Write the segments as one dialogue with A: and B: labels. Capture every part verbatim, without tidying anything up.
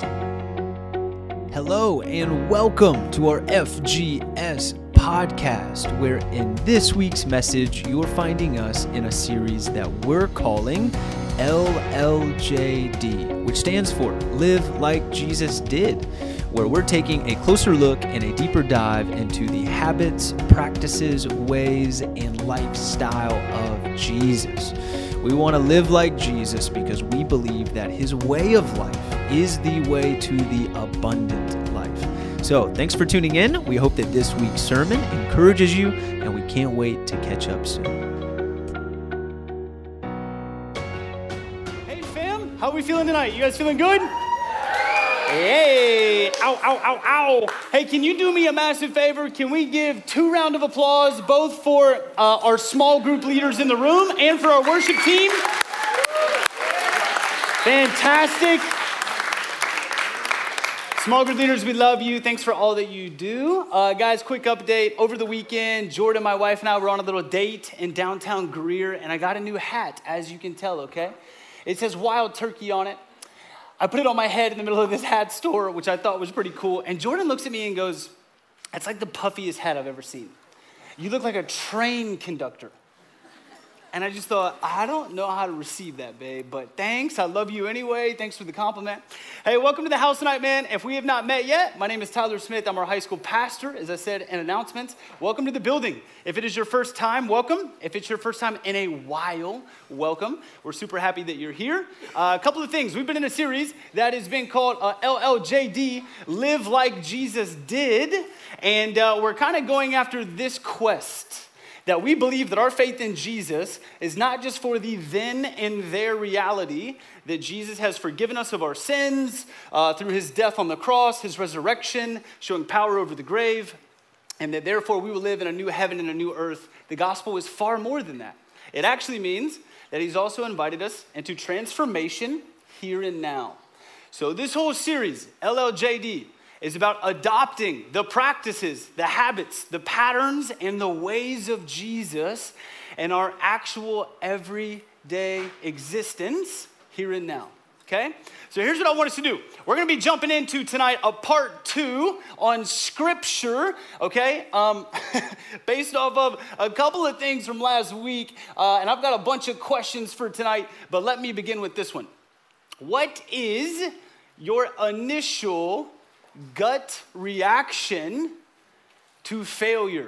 A: Hello and welcome to our F G S podcast, where in this week's message, you're finding us in a series that we're calling L L J D, which stands for Live Like Jesus Did, where we're taking a closer look and a deeper dive into the habits, practices, ways, and lifestyle of Jesus. We want to live like Jesus because we believe that his way of life is the way to the abundant life. So thanks for tuning in. We hope that this week's sermon encourages you, and we can't wait to catch up soon.
B: Hey fam, how are we feeling tonight? You guys feeling good? Hey, ow, ow, ow, ow. Hey, can you do me a massive favor? Can we give two rounds of applause, both for uh, our small group leaders in the room and for our worship team? Fantastic. Small group leaders, we love you. Thanks for all that you do. Uh, guys, quick update. Over the weekend, Jordan, my wife, and I were on a little date in downtown Greer, and I got a new hat, as you can tell, okay? It says Wild Turkey on it. I put it on my head in the middle of this hat store, which I thought was pretty cool. And Jordan looks at me and goes, "That's like the puffiest hat I've ever seen. You look like a train conductor." And I just thought, I don't know how to receive that, babe, but thanks. I love you anyway. Thanks for the compliment. Hey, welcome to the house tonight, man. If we have not met yet, my name is Tyler Smith. I'm our high school pastor, as I said in announcements. Welcome to the building. If it is your first time, welcome. If it's your first time in a while, welcome. We're super happy that you're here. Uh, a couple of things. We've been in a series that has been called uh, L L J D, Live Like Jesus Did. And uh, we're kind of going after this quest, that we believe that our faith in Jesus is not just for the then and there reality, that Jesus has forgiven us of our sins uh, through his death on the cross, his resurrection, showing power over the grave, and that therefore we will live in a new heaven and a new earth. The gospel is far more than that. It actually means that he's also invited us into transformation here and now. So this whole series, L L J D, is about adopting the practices, the habits, the patterns, and the ways of Jesus in our actual everyday existence here and now, okay? So here's what I want us to do. We're gonna be jumping into tonight a part two on scripture, okay? Um, based off of a couple of things from last week, uh, and I've got a bunch of questions for tonight, but let me begin with this one. What is your initial gut reaction to failure?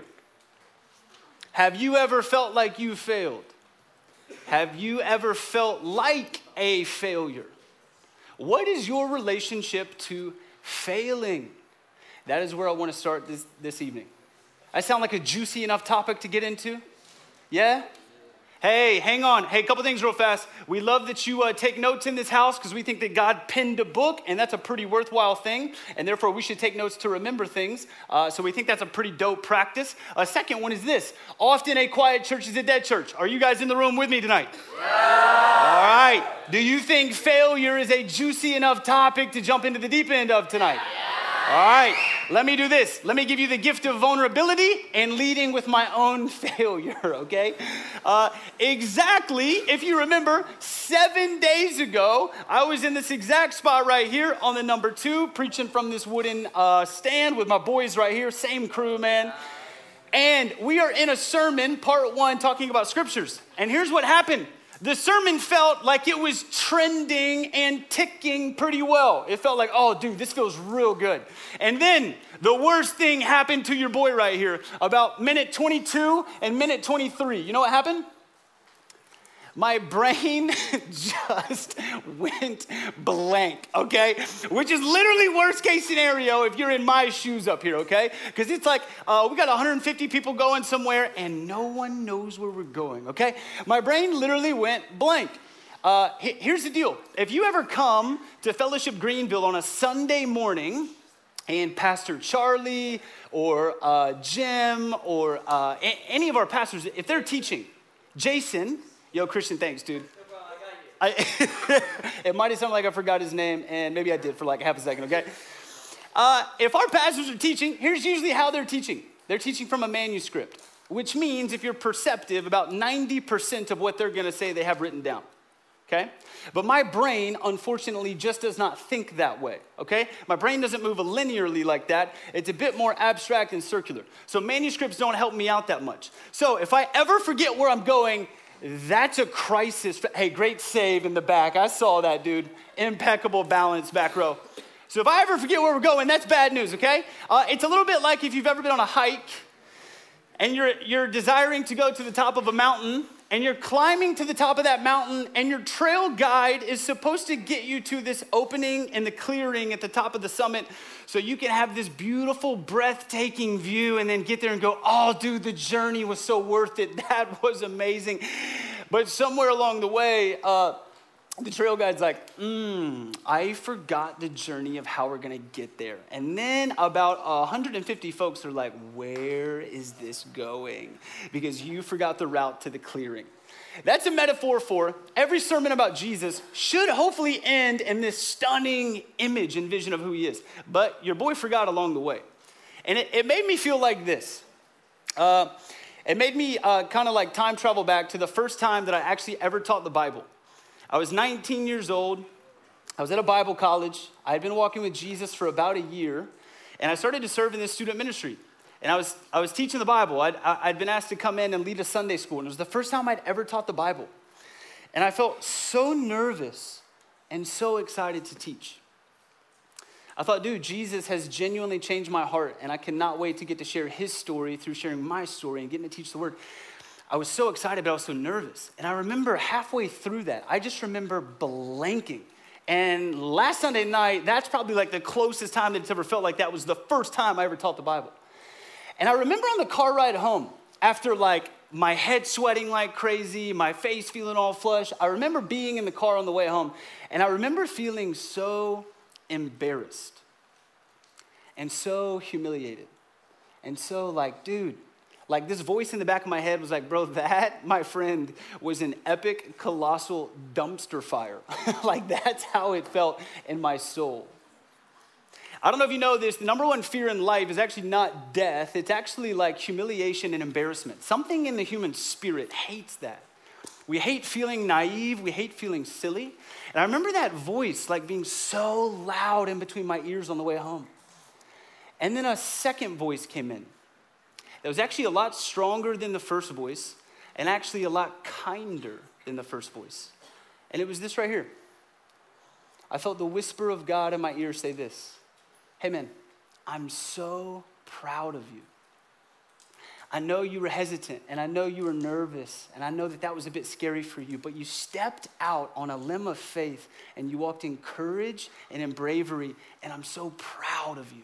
B: Have you ever felt like you failed? Have you ever felt like a failure? What is your relationship to failing? That is where I want to start this, this evening. I sound like a juicy enough topic to get into? Yeah? Hey, hang on. Hey, a couple things real fast. We love that you uh, take notes in this house because we think that God penned a book, and that's a pretty worthwhile thing, and therefore we should take notes to remember things. Uh, so we think that's a pretty dope practice. A second one is this. Often a quiet church is a dead church. Are you guys in the room with me tonight? Yeah. All right. Do you think failure is a juicy enough topic to jump into the deep end of tonight? Yeah. All right, let me do this. Let me give you the gift of vulnerability and leading with my own failure, okay? Uh, exactly, if you remember, seven days ago, I was in this exact spot right here on the number two, preaching from this wooden uh, stand with my boys right here, same crew, man. And we are in a sermon, part one, talking about scriptures. And here's what happened. The sermon felt like it was trending and ticking pretty well. It felt like, oh, dude, this feels real good. And then the worst thing happened to your boy right here about minute twenty-two and minute twenty-three. You know what happened? My brain just went blank, okay? Which is literally worst case scenario if you're in my shoes up here, okay? Because it's like, uh, we got one hundred fifty people going somewhere and no one knows where we're going, okay? My brain literally went blank. Uh, here's the deal. If you ever come to Fellowship Greenville on a Sunday morning and Pastor Charlie or uh, Jim or uh, a- any of our pastors, if they're teaching, Jason... Yo, Christian, thanks, dude. No problem, I got you. I, it might have sounded like I forgot his name, and maybe I did for like half a second, okay? Uh, if our pastors are teaching, here's usually how they're teaching. They're teaching from a manuscript, which means if you're perceptive, about ninety percent of what they're going to say they have written down. okay? But my brain, unfortunately, just does not think that way, okay? My brain doesn't move linearly like that. It's a bit more abstract and circular. So manuscripts don't help me out that much. So if I ever forget where I'm going, that's a crisis. Hey, great save in the back. I saw that, dude. Impeccable balance, back row. So if I ever forget where we're going, that's bad news, okay? Uh, it's a little bit like if you've ever been on a hike and you're, you're desiring to go to the top of a mountain, and you're climbing to the top of that mountain, and your trail guide is supposed to get you to this opening in the clearing at the top of the summit so you can have this beautiful, breathtaking view and then get there and go, oh, dude, the journey was so worth it. That was amazing. But somewhere along the way, uh, the trail guide's like, hmm, I forgot the journey of how we're going to get there. And then about one hundred fifty folks are like, where is this going? Because you forgot the route to the clearing. That's a metaphor for every sermon about Jesus should hopefully end in this stunning image and vision of who he is. But your boy forgot along the way. And it, it made me feel like this. Uh, it made me uh, kind of like time travel back to the first time that I actually ever taught the Bible. I was nineteen years old. I was at a Bible college. I had been walking with Jesus for about a year, and I started to serve in this student ministry. And I was I was teaching the Bible. I'd, I'd been asked to come in and lead a Sunday school, and it was the first time I'd ever taught the Bible. And I felt so nervous and so excited to teach. I thought, dude, Jesus has genuinely changed my heart, and I cannot wait to get to share his story through sharing my story and getting to teach the word. I was so excited, but I was so nervous. And I remember halfway through that, I just remember blanking. And last Sunday night, that's probably like the closest time that it's ever felt like that was the first time I ever taught the Bible. And I remember on the car ride home, after like my head sweating like crazy, my face feeling all flushed, I remember being in the car on the way home, and I remember feeling so embarrassed and so humiliated and so like, dude, like this voice in the back of my head was like, bro, that, my friend, was an epic, colossal dumpster fire. Like that's how it felt in my soul. I don't know if you know this, the number one fear in life is actually not death. It's actually like humiliation and embarrassment. Something in the human spirit hates that. We hate feeling naive. We hate feeling silly. And I remember that voice like being so loud in between my ears on the way home. And then a second voice came in. It was actually a lot stronger than the first voice and actually a lot kinder than the first voice. And it was this right here. I felt the whisper of God in my ear say this. Hey man, I'm so proud of you. I know you were hesitant and I know you were nervous and I know that that was a bit scary for you, but you stepped out on a limb of faith and you walked in courage and in bravery, and I'm so proud of you.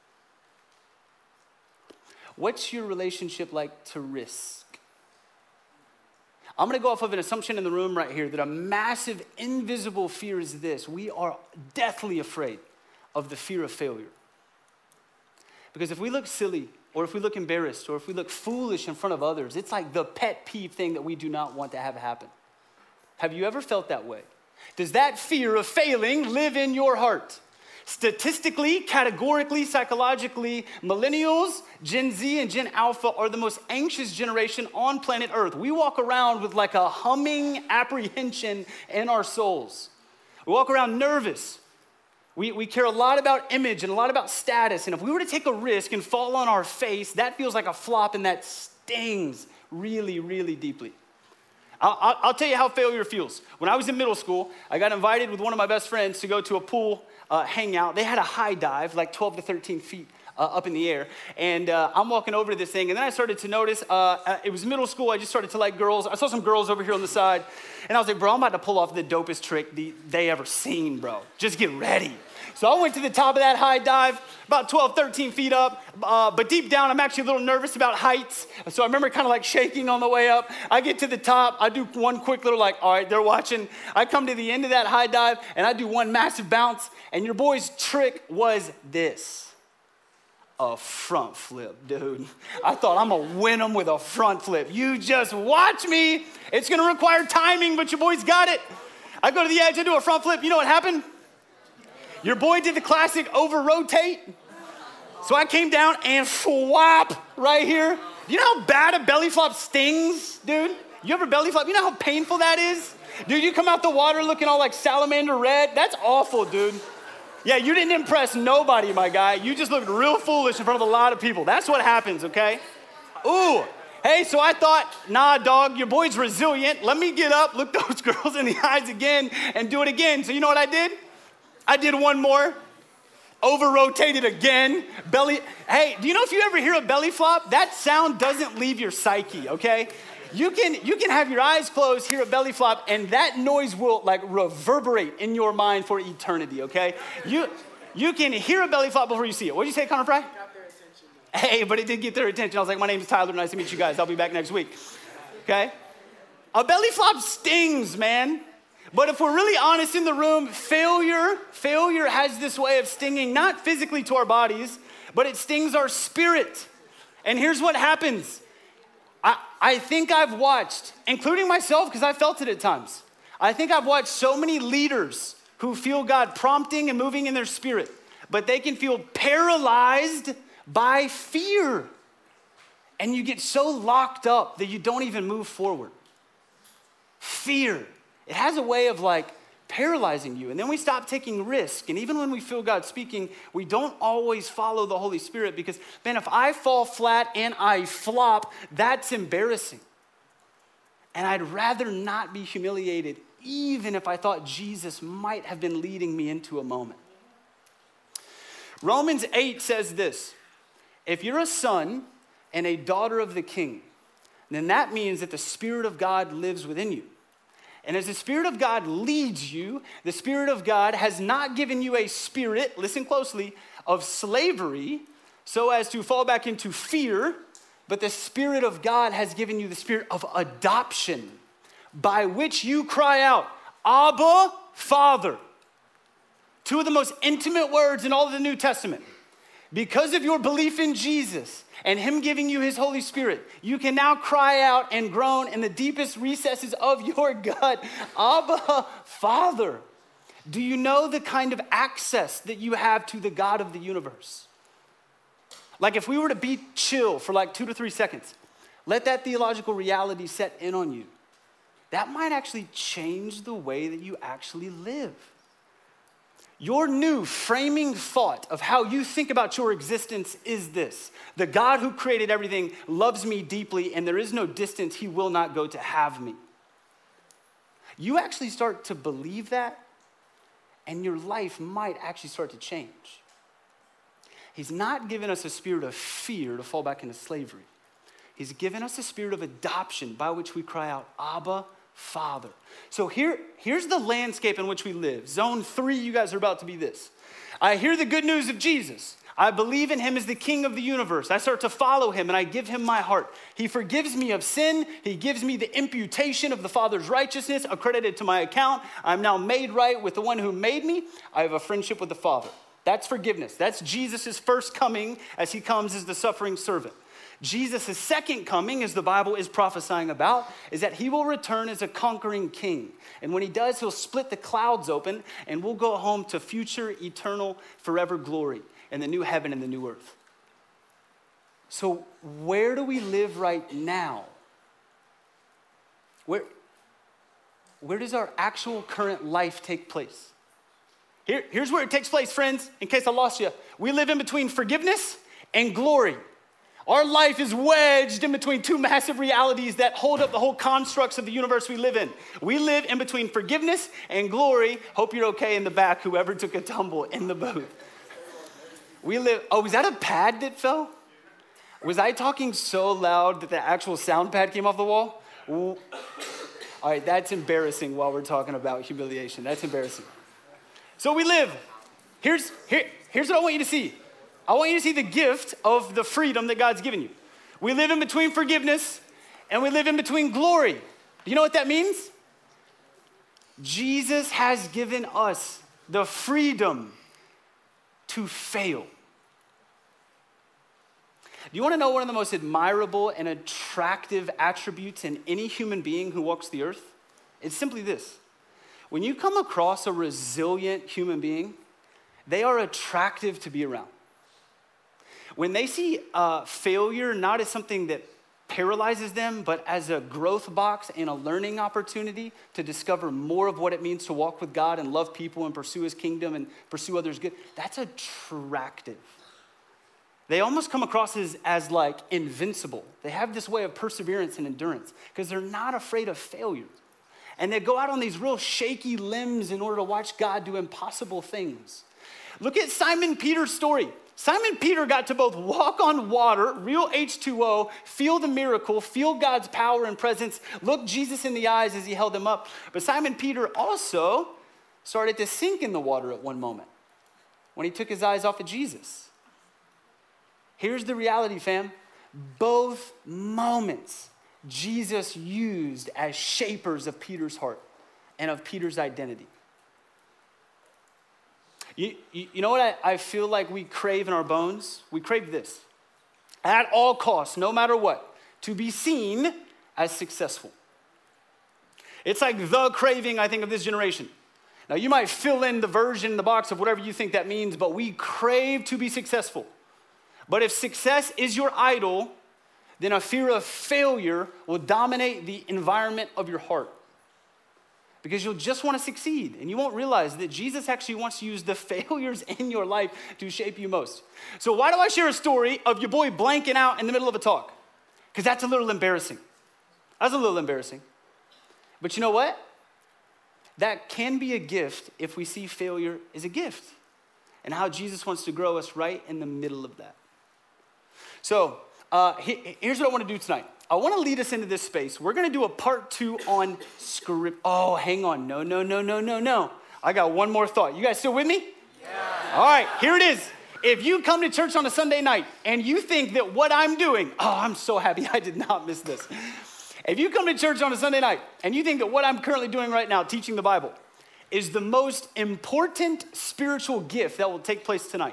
B: What's your relationship like to risk? I'm gonna go off of an assumption in the room right here that a massive invisible fear is this. We are deathly afraid of the fear of failure. Because if we look silly, or if we look embarrassed, or if we look foolish in front of others, it's like the pet peeve thing that we do not want to have happen. Have you ever felt that way? Does that fear of failing live in your heart? Statistically, categorically, psychologically, millennials, Gen Z, and Gen Alpha are the most anxious generation on planet Earth. We walk around with like a humming apprehension in our souls. We walk around nervous. We, we care a lot about image and a lot about status. And if we were to take a risk and fall on our face, that feels like a flop and that stings really, really deeply. I'll, I'll tell you how failure feels. When I was in middle school, I got invited with one of my best friends to go to a pool uh, hangout. They had a high dive, like twelve to thirteen feet uh, up in the air. And uh, I'm walking over to this thing, and then I started to notice, uh, it was middle school, I just started to like girls. I saw some girls over here on the side, and I was like, bro, I'm about to pull off the dopest trick the, they ever seen, bro. Just get ready. So I went to the top of that high dive, about twelve, thirteen feet up, uh, but deep down, I'm actually a little nervous about heights. So I remember kind of like shaking on the way up. I get to the top, I do one quick little like, all right, they're watching. I come to the end of that high dive, and I do one massive bounce, and your boy's trick was this. A front flip, dude. I thought I'm gonna win them with a front flip. You just watch me. It's gonna require timing, but your boy's got it. I go to the edge, I do a front flip. You know what happened? Your boy did the classic over rotate. So I came down and flop right here. You know how bad a belly flop stings, dude? You ever belly flop? You know how painful that is? Dude, you come out the water looking all like salamander red. That's awful, dude. Yeah, you didn't impress nobody, my guy. You just looked real foolish in front of a lot of people. That's what happens, okay? Ooh, hey, so I thought, nah, dog, your boy's resilient. Let me get up, look those girls in the eyes again, and do it again. So you know what I did? I did one more. Over-rotated again. Belly. Hey, do you know if you ever hear a belly flop, that sound doesn't leave your psyche, okay? You can, you can have your eyes closed, hear a belly flop, and that noise will like reverberate in your mind for eternity, okay? You, you can hear a belly flop before you see it. What did you say, Connor Fry?
C: Got their attention.
B: Hey, but it did get their attention. I was like, my name is Tyler. Nice to meet you guys. I'll be back next week, okay? A belly flop stings, man. But if we're really honest in the room, failure, failure has this way of stinging, not physically to our bodies, but it stings our spirit. And here's what happens. I, I think I've watched, including myself, because I felt it at times. I think I've watched so many leaders who feel God prompting and moving in their spirit, but they can feel paralyzed by fear. And you get so locked up that you don't even move forward. Fear. It has a way of like paralyzing you. And then we stop taking risk. And even when we feel God speaking, we don't always follow the Holy Spirit because, man, if I fall flat and I flop, that's embarrassing. And I'd rather not be humiliated, even if I thought Jesus might have been leading me into a moment. Romans eight says this: if you're a son and a daughter of the King, then that means that the Spirit of God lives within you. And as the Spirit of God leads you, the Spirit of God has not given you a spirit, listen closely, of slavery so as to fall back into fear, but the Spirit of God has given you the spirit of adoption by which you cry out, Abba, Father. Two of the most intimate words in all of the New Testament. Because of your belief in Jesus and him giving you his Holy Spirit, you can now cry out and groan in the deepest recesses of your gut, Abba, Father. Do you know the kind of access that you have to the God of the universe? Like if we were to be chill for like two to three seconds, let that theological reality set in on you. That might actually change the way that you actually live. Your new framing thought of how you think about your existence is this: the God who created everything loves me deeply, and there is no distance he will not go to have me. You actually start to believe that, and your life might actually start to change. He's not given us a spirit of fear to fall back into slavery. He's given us a spirit of adoption by which we cry out, Abba, Father. So here, here's the landscape in which we live. Zone three, you guys are about to be this. I hear the good news of Jesus. I believe in him as the King of the universe. I start to follow him and I give him my heart. He forgives me of sin. He gives me the imputation of the Father's righteousness accredited to my account. I'm now made right with the one who made me. I have a friendship with the Father. That's forgiveness. That's Jesus' first coming as he comes as the suffering servant. Jesus' second coming, as the Bible is prophesying about, is that he will return as a conquering king. And when he does, he'll split the clouds open and we'll go home to future, eternal, forever glory in the new heaven and the new earth. So where do we live right now? Where, where does our actual current life take place? Here, here's where it takes place, friends, in case I lost you. We live in between forgiveness and glory. Our life is wedged in between two massive realities that hold up the whole constructs of the universe we live in. We live in between forgiveness and glory. Hope you're okay in the back, whoever took a tumble in the booth. We live, oh, was that a pad that fell? Was I talking so loud that the actual sound pad came off the wall? Ooh. All right, that's embarrassing while we're talking about humiliation. That's embarrassing. So we live. Here's, here, here's what I want you to see. I want you to see the gift of the freedom that God's given you. We live in between forgiveness and we live in between glory. Do you know what that means? Jesus has given us the freedom to fail. Do you want to know one of the most admirable and attractive attributes in any human being who walks the earth? It's simply this. When you come across a resilient human being, they are attractive to be around. When they see uh, failure not as something that paralyzes them, but as a growth box and a learning opportunity to discover more of what it means to walk with God and love people and pursue his kingdom and pursue others good, that's attractive. They almost come across as, as like invincible. They have this way of perseverance and endurance because they're not afraid of failure. And they go out on these real shaky limbs in order to watch God do impossible things. Look at Simon Peter's story. Simon Peter got to both walk on water, real H two O, feel the miracle, feel God's power and presence, look Jesus in the eyes as he held him up. But Simon Peter also started to sink in the water at one moment when he took his eyes off of Jesus. Here's the reality, fam. Both moments Jesus used as shapers of Peter's heart and of Peter's identity. You, you, you know what I, I feel like we crave in our bones? We crave this. At all costs, no matter what, to be seen as successful. It's like the craving, I think, of this generation. Now, you might fill in the version in the box of whatever you think that means, but we crave to be successful. But if success is your idol, then a fear of failure will dominate the environment of your heart. Because you'll just want to succeed, and you won't realize that Jesus actually wants to use the failures in your life to shape you most. So why do I share a story of your boy blanking out in the middle of a talk? Because that's a little embarrassing. That's a little embarrassing. But you know what? That can be a gift if we see failure as a gift, and how Jesus wants to grow us right in the middle of that. So uh, here's what I want to do tonight. I want to lead us into this space. We're going to do a part two on script. Oh, hang on. No, no, no, no, no, no. I got one more thought. You guys still with me? Yeah. All right, here it is. If you come to church on a Sunday night and you think that what I'm doing, oh, I'm so happy I did not miss this. If you come to church on a Sunday night and you think that what I'm currently doing right now, teaching the Bible, is the most important spiritual gift that will take place tonight,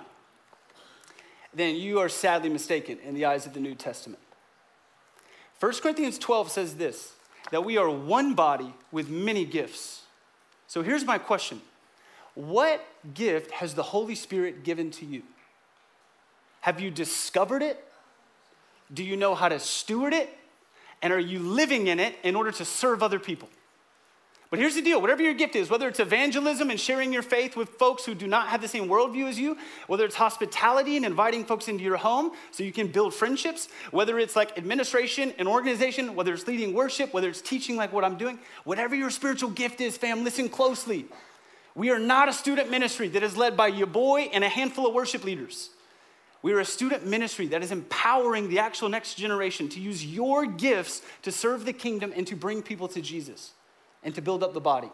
B: then you are sadly mistaken in the eyes of the New Testament. First Corinthians twelve says this, that we are one body with many gifts. So here's my question. What gift has the Holy Spirit given to you? Have you discovered it? Do you know how to steward it? And are you living in it in order to serve other people? But here's the deal. Whatever your gift is, whether it's evangelism and sharing your faith with folks who do not have the same worldview as you, whether it's hospitality and inviting folks into your home so you can build friendships, whether it's like administration and organization, whether it's leading worship, whether it's teaching like what I'm doing, whatever your spiritual gift is, fam, listen closely. We are not a student ministry that is led by your boy and a handful of worship leaders. We are a student ministry that is empowering the actual next generation to use your gifts to serve the kingdom and to bring people to Jesus and to build up the body.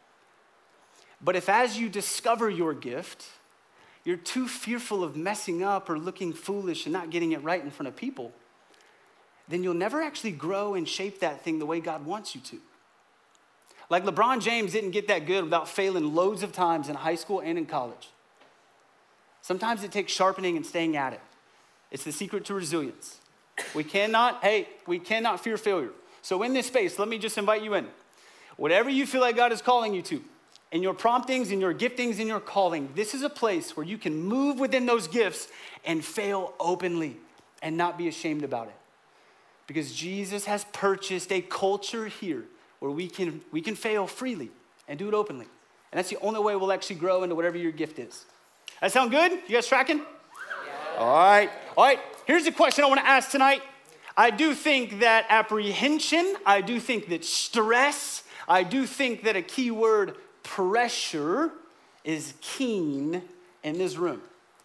B: But if as you discover your gift, you're too fearful of messing up or looking foolish and not getting it right in front of people, then you'll never actually grow and shape that thing the way God wants you to. Like LeBron James didn't get that good without failing loads of times in high school and in college. Sometimes it takes sharpening and staying at it. It's the secret to resilience. We cannot, hey, we cannot fear failure. So in this space, let me just invite you in. Whatever you feel like God is calling you to, in your promptings, in your giftings, in your calling, this is a place where you can move within those gifts and fail openly and not be ashamed about it. Because Jesus has purchased a culture here where we can, we can fail freely and do it openly. And that's the only way we'll actually grow into whatever your gift is. That sound good? You guys tracking? Yeah. All right. All right. Here's the question I want to ask tonight. I do think that apprehension, I do think that stress, I do think that a key word, pressure, is keen in this room.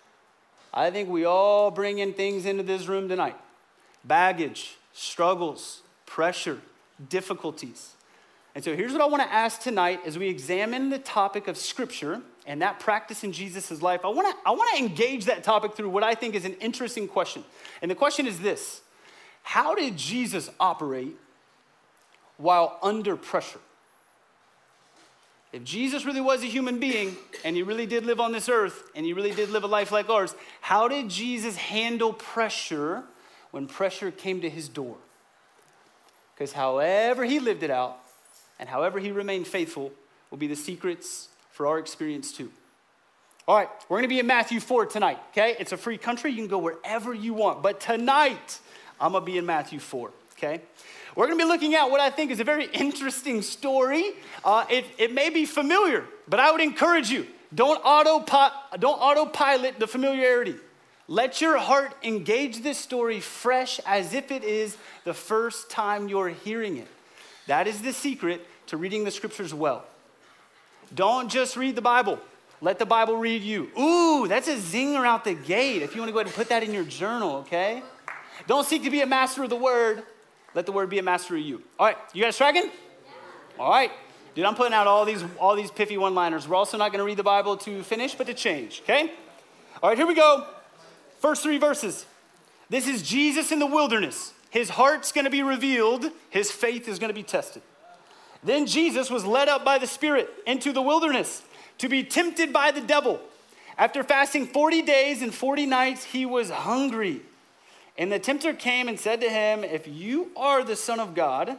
B: I think we all bring in things into this room tonight. Baggage, struggles, pressure, difficulties. And so here's what I want to ask tonight as we examine the topic of Scripture and that practice in Jesus' life. I want to I want to engage that topic through what I think is an interesting question. And the question is this: how did Jesus operate while under pressure? If Jesus really was a human being and he really did live on this earth and he really did live a life like ours, how did Jesus handle pressure when pressure came to his door? Because however he lived it out and however he remained faithful will be the secrets for our experience too. All right, we're going to be in Matthew four tonight, okay? It's a free country. You can go wherever you want. But tonight, I'm going to be in Matthew four, okay? We're going to be looking at what I think is a very interesting story. Uh, it, it may be familiar, but I would encourage you, don't, autopi- don't autopilot the familiarity. Let your heart engage this story fresh as if it is the first time you're hearing it. That is the secret to reading the scriptures well. Don't just read the Bible. Let the Bible read you. Ooh, that's a zinger out the gate. If you want to go ahead and put that in your journal, okay? Don't seek to be a master of the word. Let the word be a master of you. All right, you guys tracking? Yeah. All right. Dude, I'm putting out all these all these piffy one-liners. We're also not going to read the Bible to finish, but to change, okay? All right, here we go. First three verses. This is Jesus in the wilderness. His heart's going to be revealed. His faith is going to be tested. Then Jesus was led up by the Spirit into the wilderness to be tempted by the devil. After fasting forty days and forty nights, he was hungry. And the tempter came and said to him, if you are the Son of God,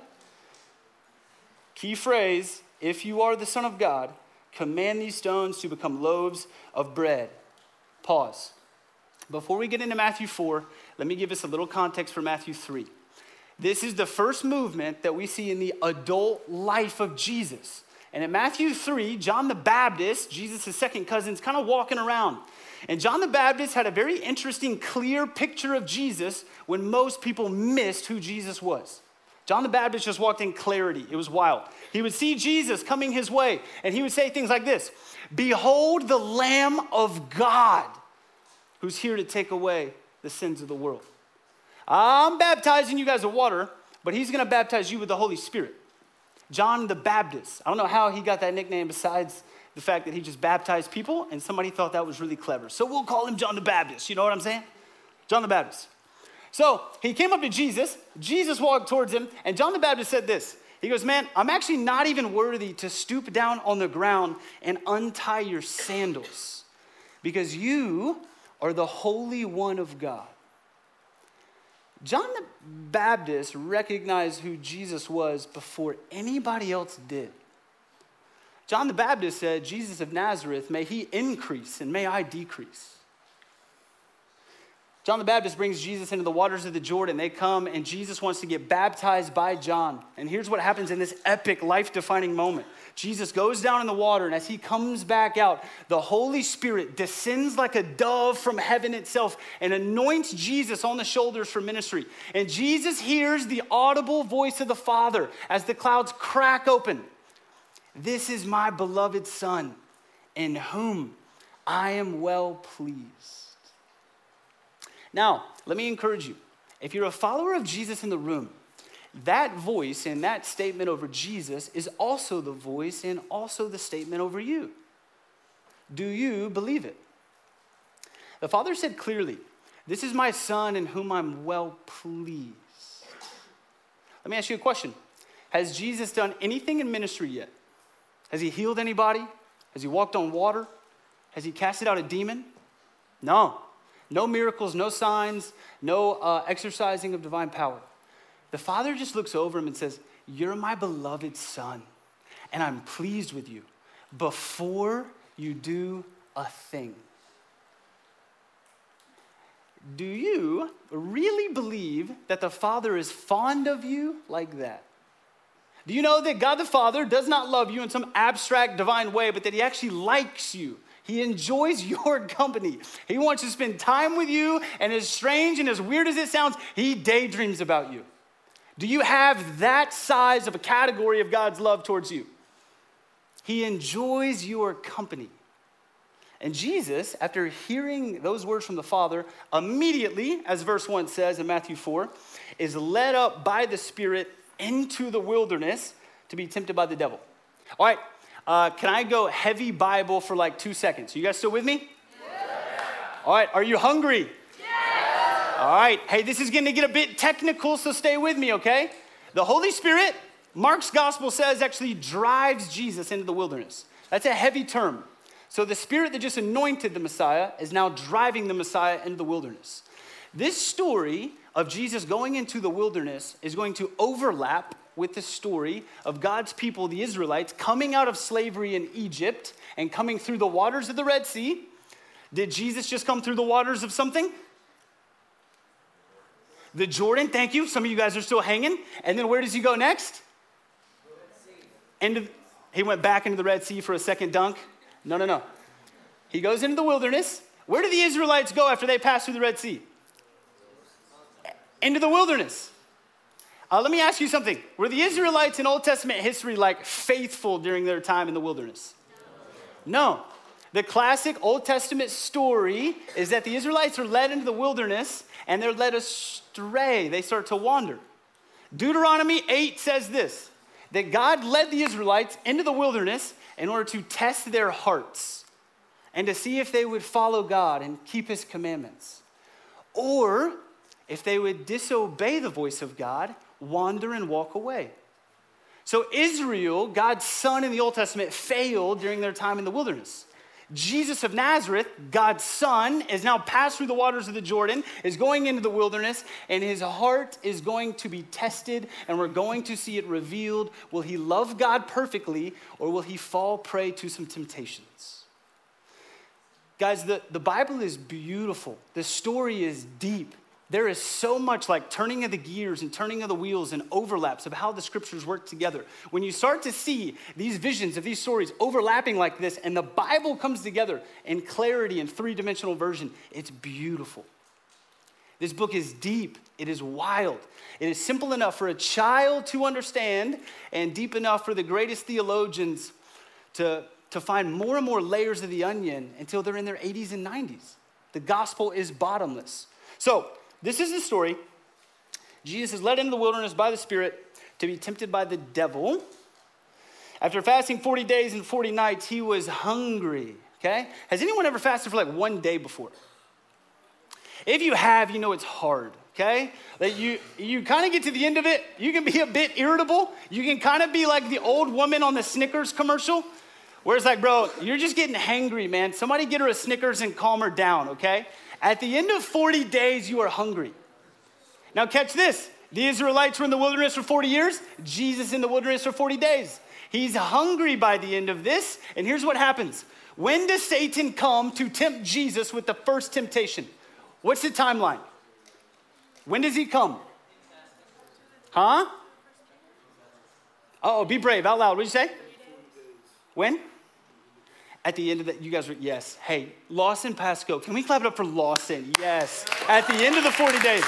B: key phrase, if you are the Son of God, command these stones to become loaves of bread. Pause. Before we get into Matthew four, let me give us a little context for Matthew three. This is the first movement that we see in the adult life of Jesus. And in Matthew three, John the Baptist, Jesus' second cousin, is kind of walking around. And John the Baptist had a very interesting, clear picture of Jesus when most people missed who Jesus was. John the Baptist just walked in clarity. It was wild. He would see Jesus coming his way, and he would say things like this, behold the Lamb of God who's here to take away the sins of the world. I'm baptizing you guys with water, but he's going to baptize you with the Holy Spirit. John the Baptist. I don't know how he got that nickname besides the fact that he just baptized people, and somebody thought that was really clever. So we'll call him John the Baptist. You know what I'm saying? John the Baptist. So he came up to Jesus. Jesus walked towards him, and John the Baptist said this. He goes, man, I'm actually not even worthy to stoop down on the ground and untie your sandals because you are the Holy One of God. John the Baptist recognized who Jesus was before anybody else did. John the Baptist said, Jesus of Nazareth, may he increase and may I decrease. John the Baptist brings Jesus into the waters of the Jordan. They come and Jesus wants to get baptized by John. And here's what happens in this epic life-defining moment. Jesus goes down in the water, and as he comes back out, the Holy Spirit descends like a dove from heaven itself and anoints Jesus on the shoulders for ministry. And Jesus hears the audible voice of the Father as the clouds crack open. This is my beloved Son, in whom I am well pleased. Now, let me encourage you. If you're a follower of Jesus in the room, that voice and that statement over Jesus is also the voice and also the statement over you. Do you believe it? The Father said clearly, this is my Son in whom I'm well pleased. Let me ask you a question. Has Jesus done anything in ministry yet? Has he healed anybody? Has he walked on water? Has he casted out a demon? No. No miracles, no signs, no uh, exercising of divine power. The Father just looks over him and says, you're my beloved Son, and I'm pleased with you before you do a thing. Do you really believe that the Father is fond of you like that? Do you know that God the Father does not love you in some abstract divine way, but that he actually likes you? He enjoys your company. He wants to spend time with you, and as strange and as weird as it sounds, he daydreams about you. Do you have that size of a category of God's love towards you? He enjoys your company. And Jesus, after hearing those words from the Father, immediately, as verse one says in Matthew four, is led up by the Spirit into the wilderness to be tempted by the devil. All right. Uh, can I go heavy Bible for like two seconds? You guys still with me? Yeah. All right, are you hungry? Yeah. All right, hey, this is going to get a bit technical, so stay with me, okay? The Holy Spirit, Mark's gospel says, actually drives Jesus into the wilderness. That's a heavy term. So the Spirit that just anointed the Messiah is now driving the Messiah into the wilderness. This story of Jesus going into the wilderness is going to overlap with the story of God's people, the Israelites, coming out of slavery in Egypt and coming through the waters of the Red Sea. Did Jesus just come through the waters of something? The Jordan, thank you. Some of you guys are still hanging. And then where does he go next? Into, he went back into the Red Sea for a second dunk. No, no, no. He goes into the wilderness. Where do the Israelites go after they pass through the Red Sea? Into the wilderness. Uh, let me ask you something. Were the Israelites in Old Testament history like faithful during their time in the wilderness? No. The classic Old Testament story is that the Israelites are led into the wilderness and they're led astray. They start to wander. Deuteronomy eight says this, that God led the Israelites into the wilderness in order to test their hearts and to see if they would follow God and keep his commandments, or if they would disobey the voice of God, wander and walk away. So Israel, God's son in the Old Testament, failed during their time in the wilderness. Jesus of Nazareth, God's son, is now passed through the waters of the Jordan, is going into the wilderness, and his heart is going to be tested, and we're going to see it revealed. Will he love God perfectly, or will he fall prey to some temptations? Guys, the, the Bible is beautiful. The story is deep. There is so much like turning of the gears and turning of the wheels and overlaps of how the scriptures work together. When you start to see these visions of these stories overlapping like this and the Bible comes together in clarity and three-dimensional version, it's beautiful. This book is deep. It is wild. It is simple enough for a child to understand and deep enough for the greatest theologians to, to find more and more layers of the onion until they're in their eighties and nineties. The gospel is bottomless. So, this is the story. Jesus is led into the wilderness by the Spirit to be tempted by the devil. After fasting forty days and forty nights, he was hungry, okay? Has anyone ever fasted for like one day before? If you have, you know it's hard, okay? That you, you kind of get to the end of it, you can be a bit irritable. You can kind of be like the old woman on the Snickers commercial, where it's like, bro, you're just getting hangry, man. Somebody get her a Snickers and calm her down, okay? At the end of forty days, you are hungry. Now catch this. The Israelites were in the wilderness for forty years. Jesus in the wilderness for forty days. He's hungry by the end of this. And here's what happens. When does Satan come to tempt Jesus with the first temptation? What's the timeline? When does he come? Huh? Uh-oh, be brave, out loud. What did you say? When? At the end of that, you guys were, yes. Hey, Lawson Pasco. Can we clap it up for Lawson? Yes. At the end of the forty days.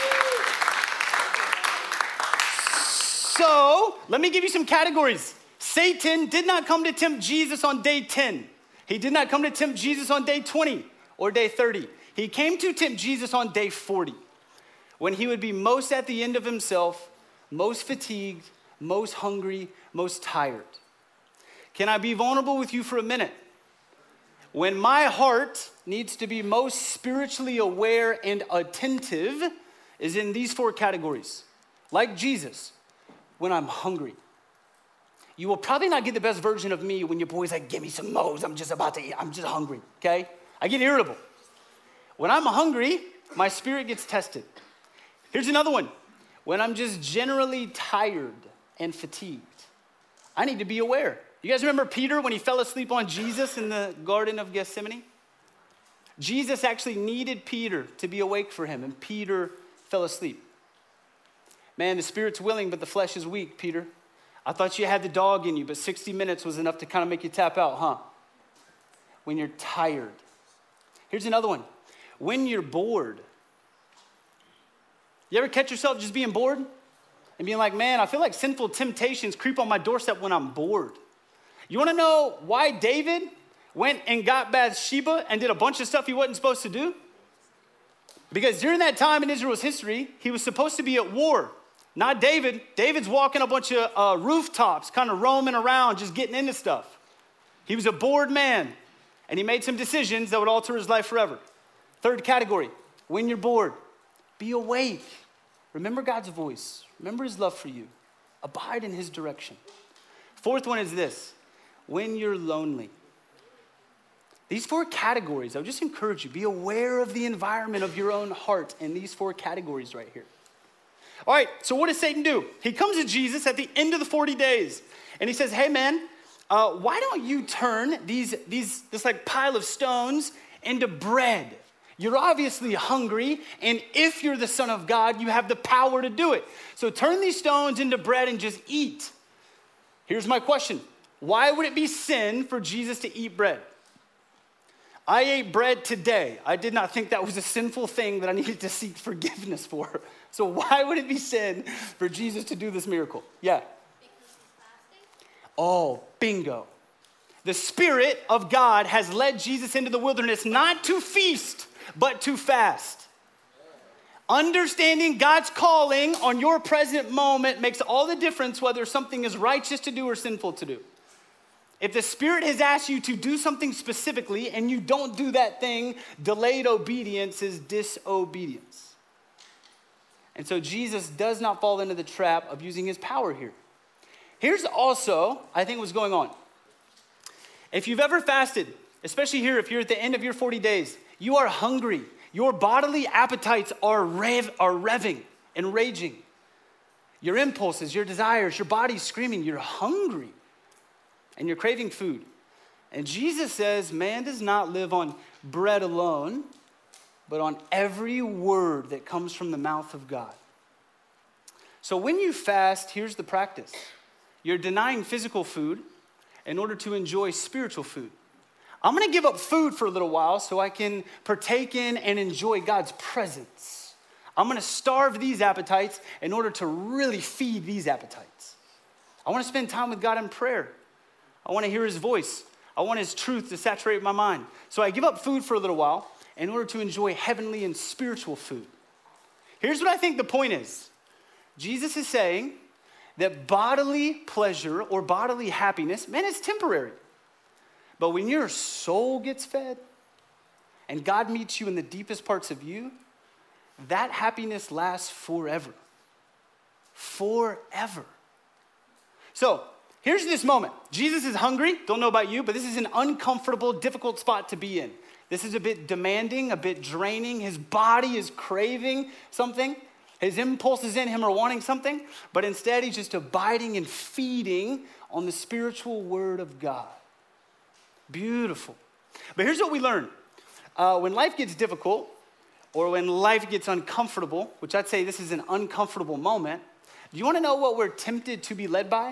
B: So, let me give you some categories. Satan did not come to tempt Jesus on day ten. He did not come to tempt Jesus on day twenty or day thirty. He came to tempt Jesus on day forty, when he would be most at the end of himself, most fatigued, most hungry, most tired. Can I be vulnerable with you for a minute? When my heart needs to be most spiritually aware and attentive is in these four categories. Like Jesus, when I'm hungry. You will probably not get the best version of me when your boy's like, give me some Moe's, I'm just about to eat, I'm just hungry, okay? I get irritable. When I'm hungry, my spirit gets tested. Here's another one. When I'm just generally tired and fatigued, I need to be aware. You guys remember Peter when he fell asleep on Jesus in the Garden of Gethsemane? Jesus actually needed Peter to be awake for him, and Peter fell asleep. Man, the spirit's willing, but the flesh is weak, Peter. I thought you had the dog in you, but sixty minutes was enough to kind of make you tap out, huh? When you're tired. Here's another one. When you're bored. You ever catch yourself just being bored? And being like, man, I feel like sinful temptations creep on my doorstep when I'm bored. You want to know why David went and got Bathsheba and did a bunch of stuff he wasn't supposed to do? Because during that time in Israel's history, he was supposed to be at war. Not David. David's walking a bunch of uh, rooftops, kind of roaming around, just getting into stuff. He was a bored man, and he made some decisions that would alter his life forever. Third category, when you're bored, be awake. Remember God's voice. Remember his love for you. Abide in his direction. Fourth one is this. When you're lonely. These four categories, I would just encourage you, be aware of the environment of your own heart in these four categories right here. All right, so what does Satan do? He comes to Jesus at the end of the forty days, and he says, hey man, uh, why don't you turn these, these, this like pile of stones into bread? You're obviously hungry, and if you're the Son of God, you have the power to do it. So turn these stones into bread and just eat. Here's my question. Why would it be sin for Jesus to eat bread? I ate bread today. I did not think that was a sinful thing that I needed to seek forgiveness for. So why would it be sin for Jesus to do this miracle? Yeah. Oh, bingo. The Spirit of God has led Jesus into the wilderness not to feast, but to fast. Understanding God's calling on your present moment makes all the difference whether something is righteous to do or sinful to do. If the Spirit has asked you to do something specifically and you don't do that thing, delayed obedience is disobedience. And so Jesus does not fall into the trap of using his power here. Here's also, I think, what's going on. If you've ever fasted, especially here, if you're at the end of your forty days, you are hungry. Your bodily appetites are, rev, are revving and raging. Your impulses, your desires, your body's screaming. You're hungry and you're craving food. And Jesus says, man does not live on bread alone, but on every word that comes from the mouth of God. So when you fast, here's the practice. You're denying physical food in order to enjoy spiritual food. I'm going to give up food for a little while so I can partake in and enjoy God's presence. I'm going to starve these appetites in order to really feed these appetites. I want to spend time with God in prayer. I want to hear his voice. I want his truth to saturate my mind. So I give up food for a little while in order to enjoy heavenly and spiritual food. Here's what I think the point is. Jesus is saying that bodily pleasure or bodily happiness, man, it's temporary. But when your soul gets fed and God meets you in the deepest parts of you, that happiness lasts forever. Forever. So here's this moment. Jesus is hungry. Don't know about you, but this is an uncomfortable, difficult spot to be in. This is a bit demanding, a bit draining. His body is craving something. His impulses in him are wanting something, but instead he's just abiding and feeding on the spiritual word of God. Beautiful. But here's what we learn. Uh, when life gets difficult, or when life gets uncomfortable, which I'd say this is an uncomfortable moment, do you want to know what we're tempted to be led by?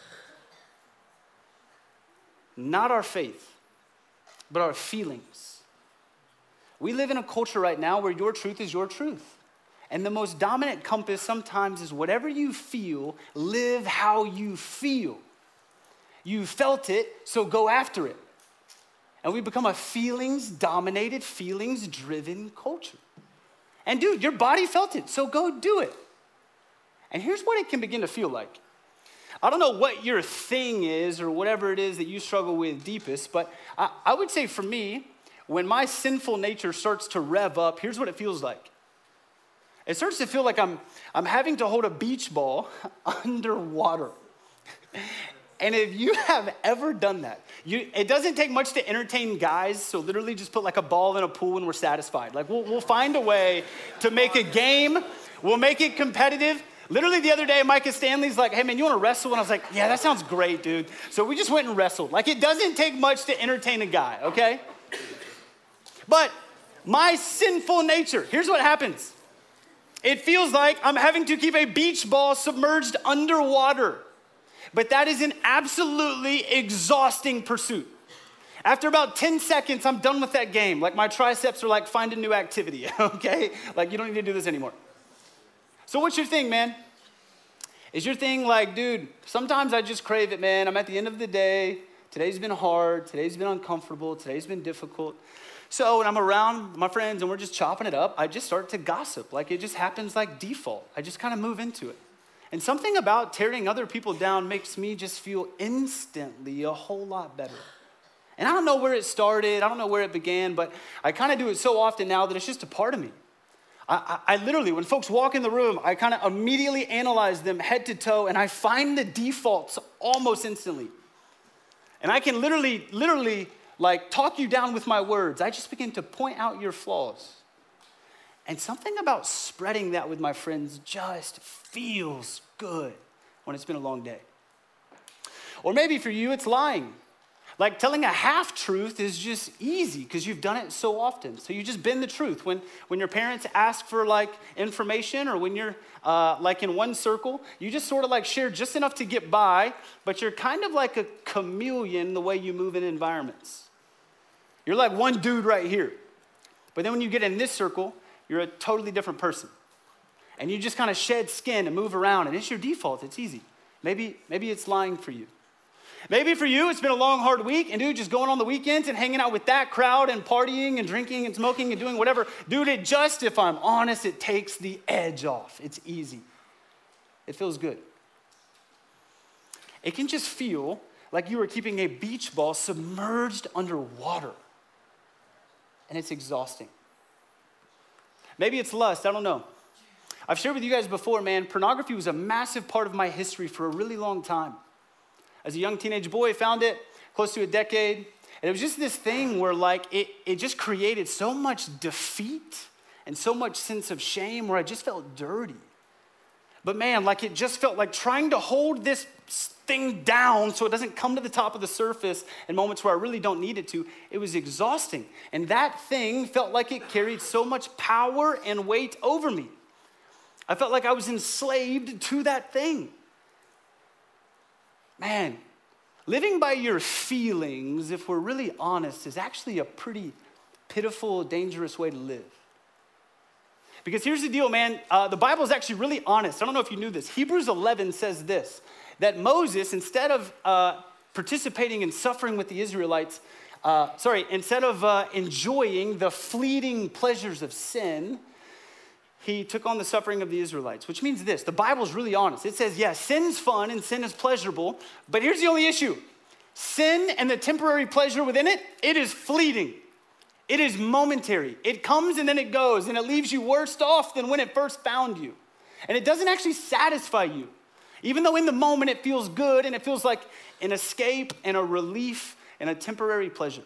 B: Not our faith, but our feelings. We live in a culture right now where your truth is your truth. And the most dominant compass sometimes is whatever you feel, live how you feel. You felt it, so go after it. And we become a feelings-dominated, feelings-driven culture. And dude, your body felt it, so go do it. And here's what it can begin to feel like. I don't know what your thing is or whatever it is that you struggle with deepest, but I, I would say for me, when my sinful nature starts to rev up, here's what it feels like. It starts to feel like I'm, I'm having to hold a beach ball underwater. And if you have ever done that, you, it doesn't take much to entertain guys, so literally just put like a ball in a pool and we're satisfied. Like we'll, we'll find a way to make a game. We'll make it competitive. Literally the other day, Micah Stanley's like, hey man, you want to wrestle? And I was like, yeah, that sounds great, dude. So we just went and wrestled. Like it doesn't take much to entertain a guy, okay? But my sinful nature, here's what happens. It feels like I'm having to keep a beach ball submerged underwater. But that is an absolutely exhausting pursuit. After about ten seconds, I'm done with that game. Like my triceps are like, find a new activity, okay? Like you don't need to do this anymore. So what's your thing, man? Is your thing like, dude, sometimes I just crave it, man. I'm at the end of the day. Today's been hard. Today's been uncomfortable. Today's been difficult. So when I'm around my friends and we're just chopping it up, I just start to gossip. Like it just happens like default. I just kind of move into it. And something about tearing other people down makes me just feel instantly a whole lot better. And I don't know where it started. I don't know where it began, but I kind of do it so often now that it's just a part of me. I, I, I literally, when folks walk in the room, I kind of immediately analyze them head to toe, and I find the defaults almost instantly. And I can literally, literally, like talk you down with my words. I just begin to point out your flaws. And something about spreading that with my friends just feels good when it's been a long day. Or maybe for you, it's lying. Like telling a half-truth is just easy because you've done it so often. So you just bend the truth. When when your parents ask for like information, or when you're uh, like in one circle, you just sort of like share just enough to get by, but you're kind of like a chameleon the way you move in environments. You're like one dude right here. But then when you get in this circle, you're a totally different person. And you just kind of shed skin and move around, and it's your default. It's easy. Maybe, maybe it's lying for you. Maybe for you, it's been a long, hard week, and dude, just going on the weekends and hanging out with that crowd and partying and drinking and smoking and doing whatever. Dude, it just, if I'm honest, it takes the edge off. It's easy. It feels good. It can just feel like you are keeping a beach ball submerged underwater, and it's exhausting. Maybe it's lust, I don't know. I've shared with you guys before, man, pornography was a massive part of my history for a really long time. As a young teenage boy, I found it close to a decade. And it was just this thing where like it, it just created so much defeat and so much sense of shame where I just felt dirty. But man, like it just felt like trying to hold this thing down so it doesn't come to the top of the surface in moments where I really don't need it to. It was exhausting. And that thing felt like it carried so much power and weight over me. I felt like I was enslaved to that thing. Man, living by your feelings, if we're really honest, is actually a pretty pitiful, dangerous way to live. Because here's the deal, man. Uh, the Bible is actually really honest. I don't know if you knew this. Hebrews eleven says this, that Moses, instead of uh, participating in suffering with the Israelites, uh, sorry, instead of uh, enjoying the fleeting pleasures of sin, he took on the suffering of the Israelites, which means this. The Bible's really honest. It says, yeah, sin's fun and sin is pleasurable, but here's the only issue. Sin and the temporary pleasure within it, it is fleeting. It is momentary. It comes and then it goes, and it leaves you worse off than when it first found you. And it doesn't actually satisfy you. Even though in the moment it feels good and it feels like an escape and a relief and a temporary pleasure.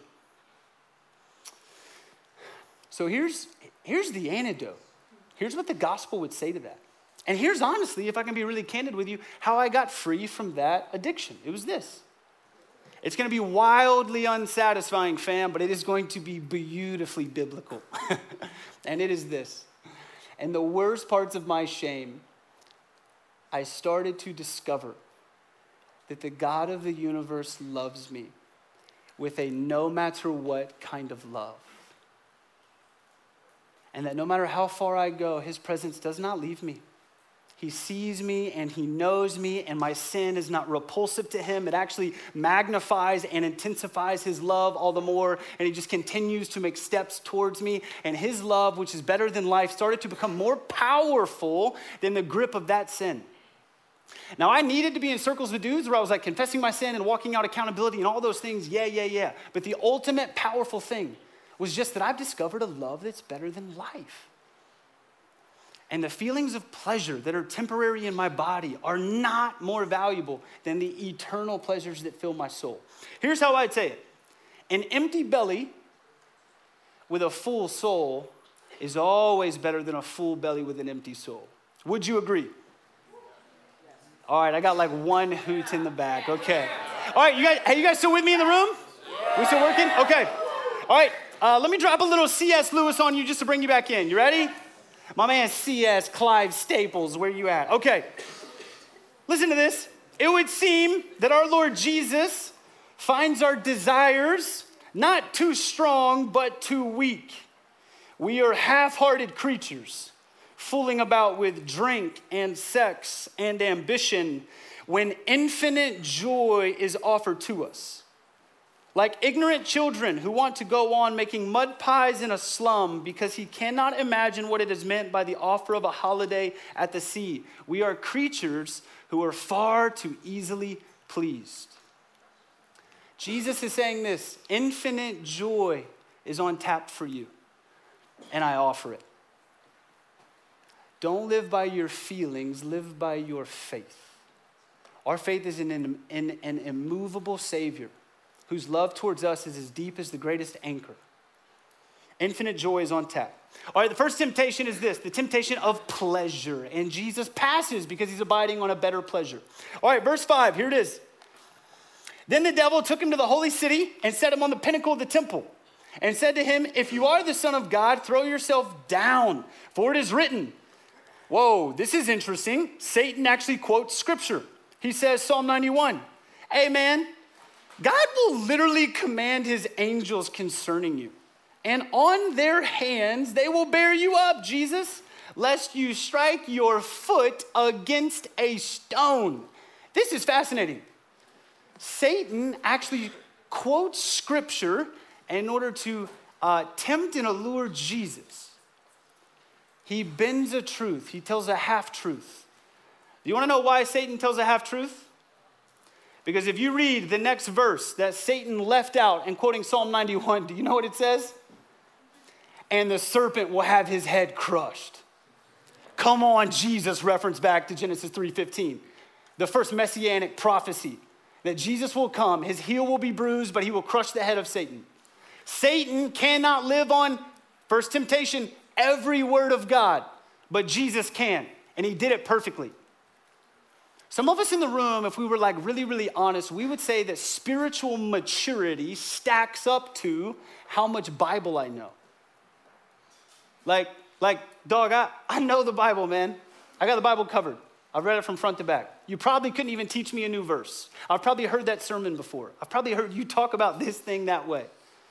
B: So here's, here's the antidote. Here's what the gospel would say to that. And here's honestly, if I can be really candid with you, how I got free from that addiction. It was this. It's going to be wildly unsatisfying, fam, but it is going to be beautifully biblical. And it is this. And the worst parts of my shame, I started to discover that the God of the universe loves me with a no matter what kind of love. And that no matter how far I go, his presence does not leave me. He sees me and he knows me, and my sin is not repulsive to him. It actually magnifies and intensifies his love all the more, and he just continues to make steps towards me. And his love, which is better than life, started to become more powerful than the grip of that sin. Now, I needed to be in circles with dudes where I was like confessing my sin and walking out accountability and all those things. Yeah, yeah, yeah. But the ultimate powerful thing was just that I've discovered a love that's better than life. And the feelings of pleasure that are temporary in my body are not more valuable than the eternal pleasures that fill my soul. Here's how I'd say it. An empty belly with a full soul is always better than a full belly with an empty soul. Would you agree? All right, I got like one hoot in the back. Okay. All right, you guys, are you guys still with me in the room? We still working? Okay. All right. Uh, let me drop a little C S Lewis on you just to bring you back in. You ready? My man C S, Clive Staples, where you at? Okay. Listen to this. It would seem that our Lord Jesus finds our desires not too strong, but too weak. We are half-hearted creatures, fooling about with drink and sex and ambition when infinite joy is offered to us. Like ignorant children who want to go on making mud pies in a slum because he cannot imagine what it is meant by the offer of a holiday at the sea. We are creatures who are far too easily pleased. Jesus is saying this, infinite joy is on tap for you, and I offer it. Don't live by your feelings, live by your faith. Our faith is in an, in an immovable Savior whose love towards us is as deep as the greatest anchor. Infinite joy is on tap. All right, the first temptation is this, the temptation of pleasure. And Jesus passes because he's abiding on a better pleasure. All right, verse five, here it is. Then the devil took him to the holy city and set him on the pinnacle of the temple and said to him, if you are the Son of God, throw yourself down, for it is written. Whoa, this is interesting. Satan actually quotes scripture. He says, Psalm ninety-one, hey man, God will literally command his angels concerning you. And on their hands, they will bear you up, Jesus, lest you strike your foot against a stone. This is fascinating. Satan actually quotes scripture in order to uh, tempt and allure Jesus. He bends a truth. He tells a half-truth. Do you want to know why Satan tells a half-truth? Because if you read the next verse that Satan left out in quoting Psalm ninety-one, do you know what it says? And the serpent will have his head crushed. Come on, Jesus, reference back to Genesis three fifteen, the first messianic prophecy that Jesus will come, his heel will be bruised, but he will crush the head of Satan. Satan cannot live on, first temptation, every word of God, but Jesus can, and he did it perfectly. Some of us in the room, if we were like really, really honest, we would say that spiritual maturity stacks up to how much Bible I know. Like, like, dog, I, I know the Bible, man. I got the Bible covered. I've read it from front to back. You probably couldn't even teach me a new verse. I've probably heard that sermon before. I've probably heard you talk about this thing that way.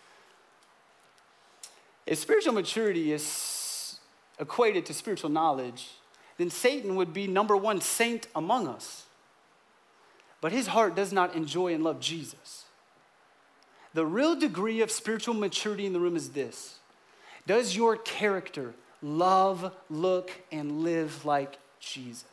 B: If spiritual maturity is equated to spiritual knowledge, then Satan would be number one saint among us. But his heart does not enjoy and love Jesus. The real degree of spiritual maturity in the room is this. Does your character love, look, and live like Jesus?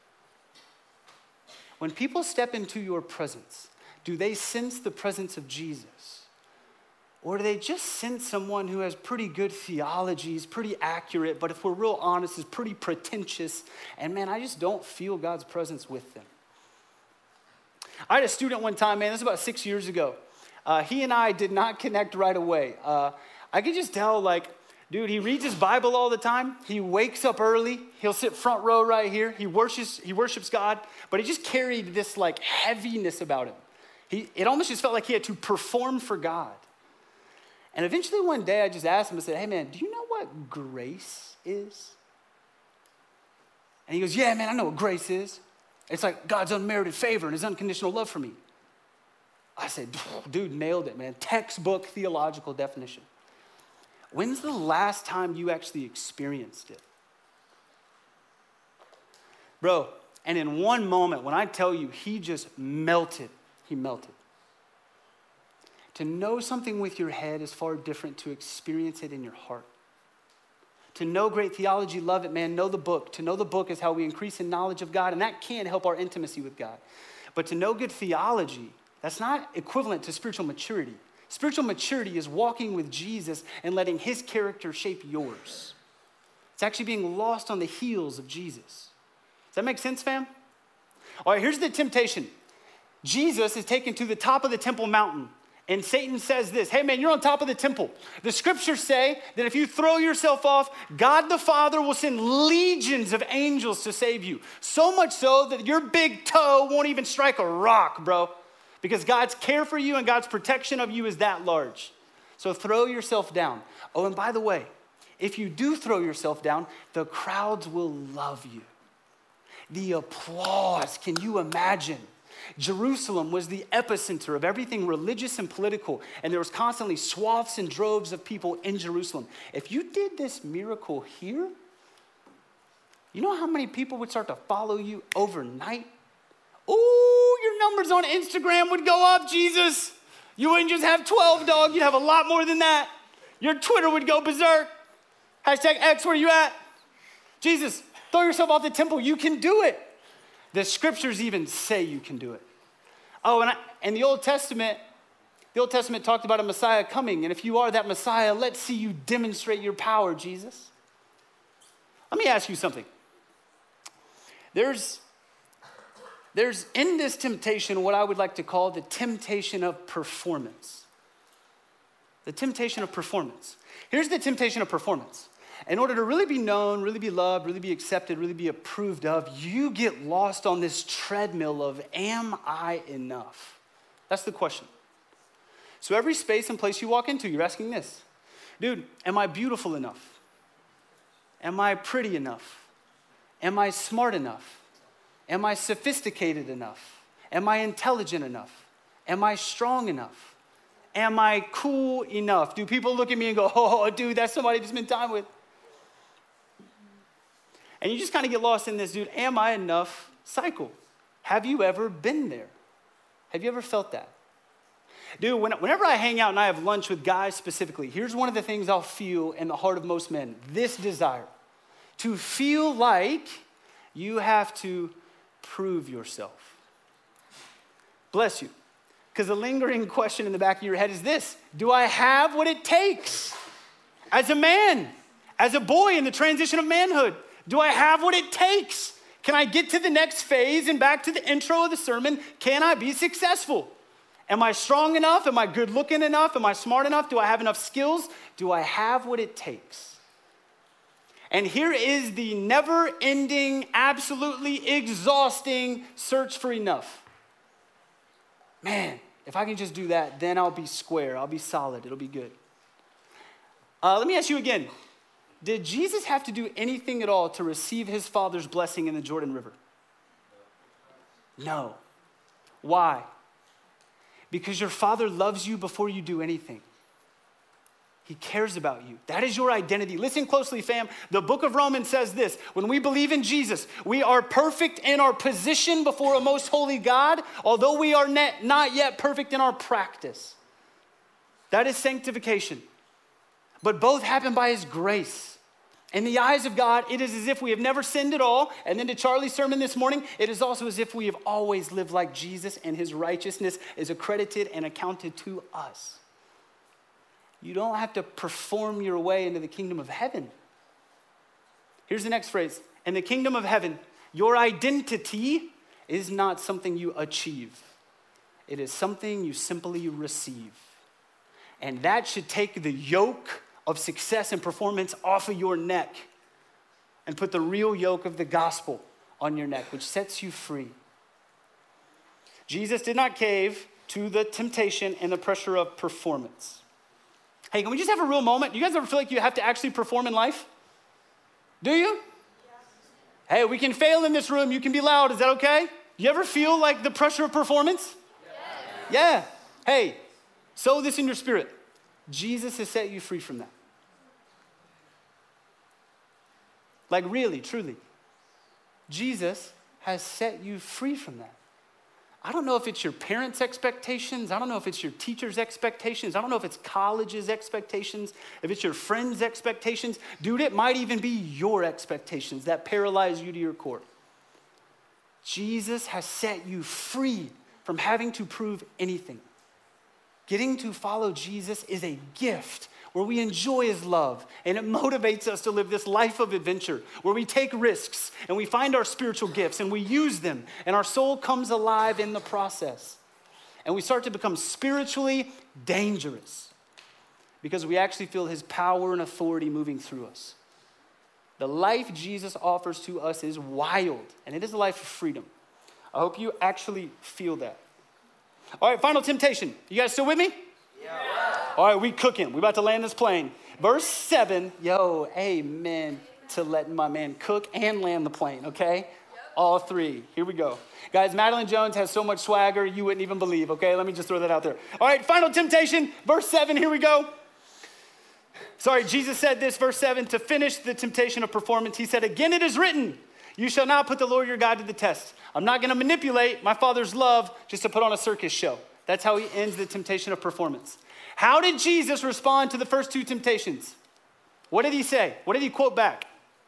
B: When people step into your presence, do they sense the presence of Jesus? Or do they just sense someone who has pretty good theology, is pretty accurate, but if we're real honest, is pretty pretentious, and man, I just don't feel God's presence with them? I had a student one time, man, this was about six years ago. Uh, he and I did not connect right away. Uh, I could just tell, like, dude, he reads his Bible all the time. He wakes up early. He'll sit front row right here. He worships, he worships God, but he just carried this like heaviness about him. He, it almost just felt like he had to perform for God. And eventually one day I just asked him, I said, hey man, do you know what grace is? And he goes, yeah, man, I know what grace is. It's like God's unmerited favor and his unconditional love for me. I said, dude, nailed it, man. Textbook theological definition. When's the last time you actually experienced it? Bro, and in one moment, when I tell you, he just melted, he melted. To know something with your head is far different to experience it in your heart. To know great theology, love it, man, know the book. To know the book is how we increase in knowledge of God, and that can help our intimacy with God. But to know good theology, that's not equivalent to spiritual maturity. Spiritual maturity is walking with Jesus and letting his character shape yours. It's actually being lost on the heels of Jesus. Does that make sense, fam? All right, here's the temptation. Jesus is taken to the top of the Temple Mountain, and Satan says this, hey man, you're on top of the temple. The scriptures say that if you throw yourself off, God the Father will send legions of angels to save you. So much so that your big toe won't even strike a rock, bro. Because God's care for you and God's protection of you is that large. So throw yourself down. Oh, and by the way, if you do throw yourself down, the crowds will love you. The applause, can you imagine? Jerusalem was the epicenter of everything religious and political, and there was constantly swaths and droves of people in Jerusalem. If you did this miracle here, you know how many people would start to follow you overnight? Ooh, your numbers on Instagram would go up, Jesus. You wouldn't just have twelve, dog. You'd have a lot more than that. Your Twitter would go berserk. Hashtag X, where you at? Jesus, throw yourself off the temple. You can do it. The scriptures even say you can do it. Oh, and, I, and the Old Testament, the Old Testament talked about a Messiah coming. And if you are that Messiah, let's see you demonstrate your power, Jesus. Let me ask you something. There's, there's in this temptation what I would like to call the temptation of performance. The temptation of performance. Here's the temptation of performance. In order to really be known, really be loved, really be accepted, really be approved of, you get lost on this treadmill of, am I enough? That's the question. So every space and place you walk into, you're asking this. Dude, am I beautiful enough? Am I pretty enough? Am I smart enough? Am I sophisticated enough? Am I intelligent enough? Am I strong enough? Am I cool enough? Do people look at me and go, oh, dude, that's somebody to spend time with? And you just kind of get lost in this, dude, am I enough cycle? Have you ever been there? Have you ever felt that? Dude, when, whenever I hang out and I have lunch with guys specifically, here's one of the things I'll feel in the heart of most men, this desire. To feel like you have to prove yourself. Bless you. Because the lingering question in the back of your head is this: do I have what it takes? As a man, as a boy in the transition of manhood, do I have what it takes? Can I get to the next phase and back to the intro of the sermon? Can I be successful? Am I strong enough? Am I good looking enough? Am I smart enough? Do I have enough skills? Do I have what it takes? And here is the never-ending, absolutely exhausting search for enough. Man, if I can just do that, then I'll be square. I'll be solid. It'll be good. Uh, let me ask you again. Did Jesus have to do anything at all to receive his Father's blessing in the Jordan River? No. Why? Because your Father loves you before you do anything. He cares about you. That is your identity. Listen closely, fam. The book of Romans says this: when we believe in Jesus, we are perfect in our position before a most holy God, although we are not yet perfect in our practice. That is sanctification. But both happen by his grace. In the eyes of God, it is as if we have never sinned at all. And then to Charlie's sermon this morning, it is also as if we have always lived like Jesus, and his righteousness is accredited and accounted to us. You don't have to perform your way into the kingdom of heaven. Here's the next phrase. In the kingdom of heaven, your identity is not something you achieve. It is something you simply receive. And that should take the yoke of success and performance off of your neck and put the real yoke of the gospel on your neck, which sets you free. Jesus did not cave to the temptation and the pressure of performance. Hey, can we just have a real moment? You guys ever feel like you have to actually perform in life? Do you? Yes. Hey, we can fail in this room. You can be loud. Is that okay? You ever feel like the pressure of performance? Yes. Yeah. Hey, sow this in your spirit. Jesus has set you free from that. Like really, truly. Jesus has set you free from that. I don't know if it's your parents' expectations. I don't know if it's your teacher's expectations. I don't know if it's college's expectations, if it's your friends' expectations. Dude, it might even be your expectations that paralyze you to your core. Jesus has set you free from having to prove anything. Getting to follow Jesus is a gift where we enjoy his love, and it motivates us to live this life of adventure where we take risks and we find our spiritual gifts and we use them, and our soul comes alive in the process. And we start to become spiritually dangerous because we actually feel his power and authority moving through us. The life Jesus offers to us is wild, and it is a life of freedom. I hope you actually feel that. All right, final temptation. You guys still with me? Yeah. All right, we cooking. We about to land this plane. Verse seven, yo, amen to letting my man cook and land the plane, okay? Yep. All three. Here we go. Guys, Madeline Jones has so much swagger you wouldn't even believe, okay? Let me just throw that out there. All right, final temptation. Verse seven, here we go. Sorry, Jesus said this, verse seven, to finish the temptation of performance. He said, again, it is written, you shall not put the Lord your God to the test. I'm not going to manipulate my Father's love just to put on a circus show. That's how he ends the temptation of performance. How did Jesus respond to the first two temptations? What did he say? What did he quote back?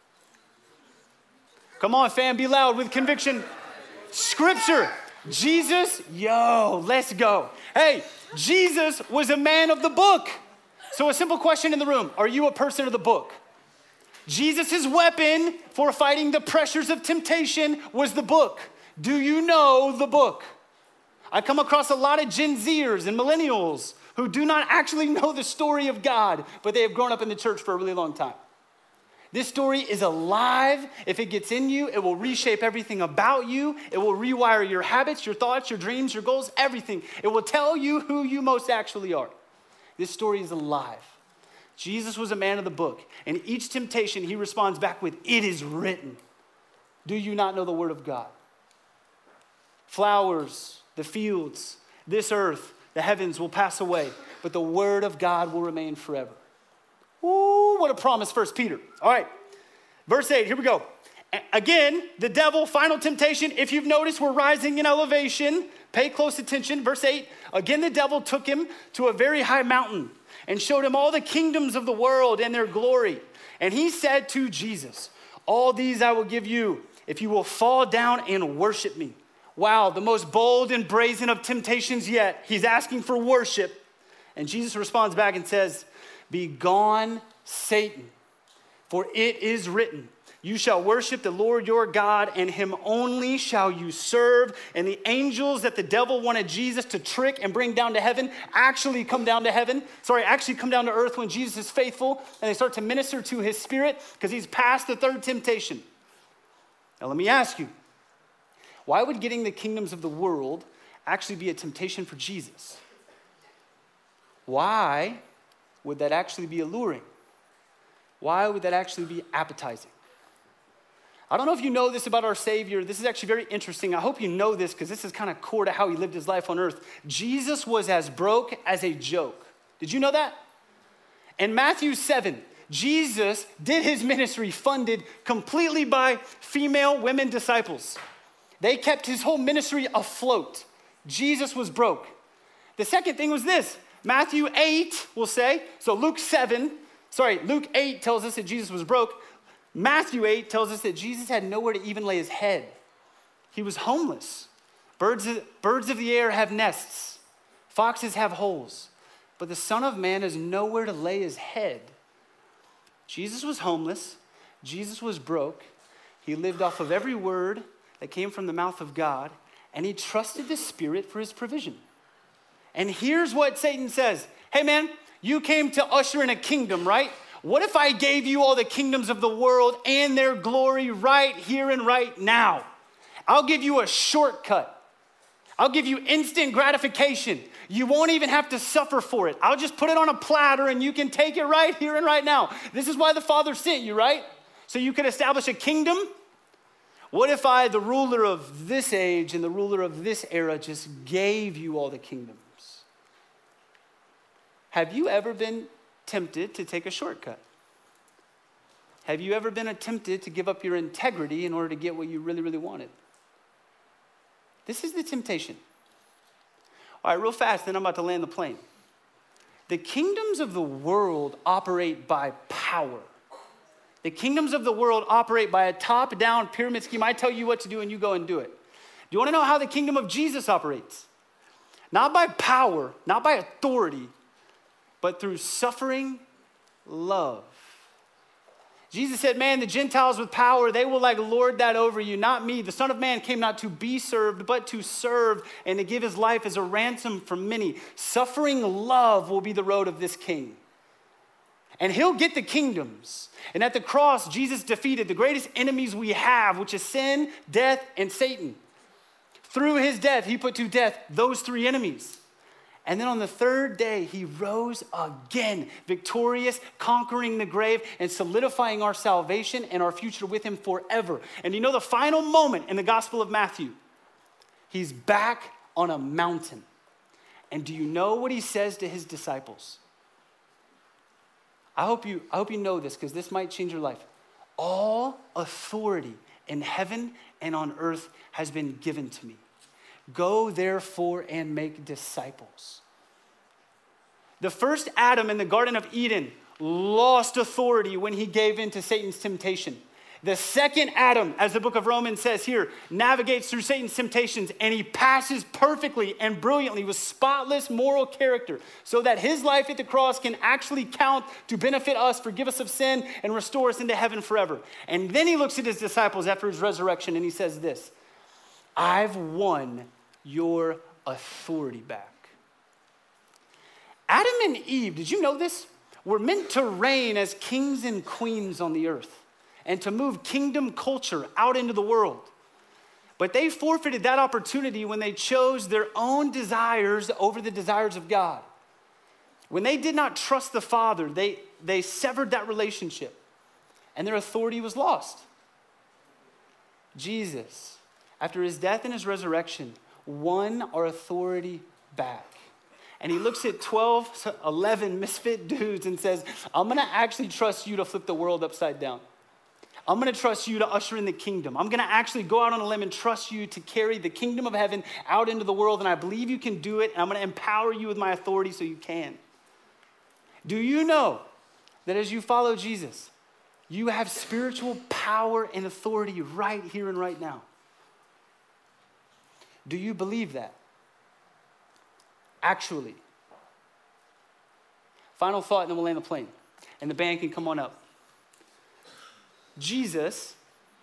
B: Come on, fam, be loud with conviction. Scripture. Jesus, yo, let's go. Hey, Jesus was a man of the book. So a simple question in the room. Are you a person of the book? Jesus' weapon for fighting the pressures of temptation was the book. Do you know the book? I come across a lot of Gen Zers and millennials who do not actually know the story of God, but they have grown up in the church for a really long time. This story is alive. If it gets in you, it will reshape everything about you. It will rewire your habits, your thoughts, your dreams, your goals, everything. It will tell you who you most actually are. This story is alive. Jesus was a man of the book, and each temptation he responds back with, "It is written." Do you not know the word of God? Flowers, the fields, this earth, the heavens will pass away, but the word of God will remain forever. Ooh, what a promise, First Peter. All right, verse eight, here we go. Again, the devil, final temptation. If you've noticed, we're rising in elevation. Pay close attention. Verse eight, again, the devil took him to a very high mountain and showed him all the kingdoms of the world and their glory. And he said to Jesus, "All these I will give you if you will fall down and worship me." Wow, the most bold and brazen of temptations yet. He's asking for worship. And Jesus responds back and says, "Begone, Satan, for it is written, you shall worship the Lord your God, and him only shall you serve." And the angels that the devil wanted Jesus to trick and bring down to heaven actually come down to heaven. Sorry, actually come down to earth when Jesus is faithful, and they start to minister to his spirit because he's past the third temptation. Now let me ask you, why would getting the kingdoms of the world actually be a temptation for Jesus? Why would that actually be alluring? Why would that actually be appetizing? I don't know if you know this about our Savior. This is actually very interesting. I hope you know this because this is kind of core to how he lived his life on earth. Jesus was as broke as a joke. Did you know that? In Matthew seven, Jesus did his ministry funded completely by female women disciples. They kept his whole ministry afloat. Jesus was broke. The second thing was this. Matthew eight will say, so Luke seven, sorry, Luke eight tells us that Jesus was broke. Matthew eight tells us that Jesus had nowhere to even lay his head. He was homeless. Birds of, birds of the air have nests. Foxes have holes. But the Son of Man has nowhere to lay his head. Jesus was homeless. Jesus was broke. He lived off of every word that came from the mouth of God, and he trusted the Spirit for his provision. And here's what Satan says. Hey man, you came to usher in a kingdom, right? What if I gave you all the kingdoms of the world and their glory right here and right now? I'll give you a shortcut. I'll give you instant gratification. You won't even have to suffer for it. I'll just put it on a platter and you can take it right here and right now. This is why the Father sent you, right? So you could establish a kingdom. What if I, the ruler of this age and the ruler of this era, just gave you all the kingdoms? Have you ever been tempted to take a shortcut? Have you ever been tempted to give up your integrity in order to get what you really, really wanted? This is the temptation. All right, real fast, then I'm about to land the plane. The kingdoms of the world operate by power. The kingdoms of the world operate by a top-down pyramid scheme. I tell you what to do and you go and do it. Do you want to know how the kingdom of Jesus operates? Not by power, not by authority, but through suffering, love. Jesus said, man, the Gentiles with power, they will like lord that over you, not me. The Son of Man came not to be served, but to serve and to give his life as a ransom for many. Suffering love will be the road of this king. And he'll get the kingdoms. And at the cross, Jesus defeated the greatest enemies we have, which is sin, death, and Satan. Through his death, he put to death those three enemies. And then on the third day, he rose again, victorious, conquering the grave and solidifying our salvation and our future with him forever. And you know the final moment in the Gospel of Matthew? He's back on a mountain. And do you know what he says to his disciples? I hope you, I hope you know this because this might change your life. All authority in heaven and on earth has been given to me. Go therefore and make disciples. The first Adam in the Garden of Eden lost authority when he gave in to Satan's temptation. The second Adam, as the book of Romans says here, navigates through Satan's temptations and he passes perfectly and brilliantly with spotless moral character so that his life at the cross can actually count to benefit us, forgive us of sin, and restore us into heaven forever. And then he looks at his disciples after his resurrection and he says this, I've won your authority back. Adam and Eve, did you know this? Were meant to reign as kings and queens on the earth. and to move kingdom culture out into the world. But they forfeited that opportunity when they chose their own desires over the desires of God. When they did not trust the Father, they, they severed that relationship, and their authority was lost. Jesus, after his death and his resurrection, won our authority back. And he looks at twelve, eleven misfit dudes and says, I'm going to actually trust you to flip the world upside down. I'm going to trust you to usher in the kingdom. I'm going to actually go out on a limb and trust you to carry the kingdom of heaven out into the world. And I believe you can do it. And I'm going to empower you with my authority so you can. Do you know that as you follow Jesus, you have spiritual power and authority right here and right now? Do you believe that? Actually. Final thought, and then we'll land the plane. And the band can come on up. Jesus,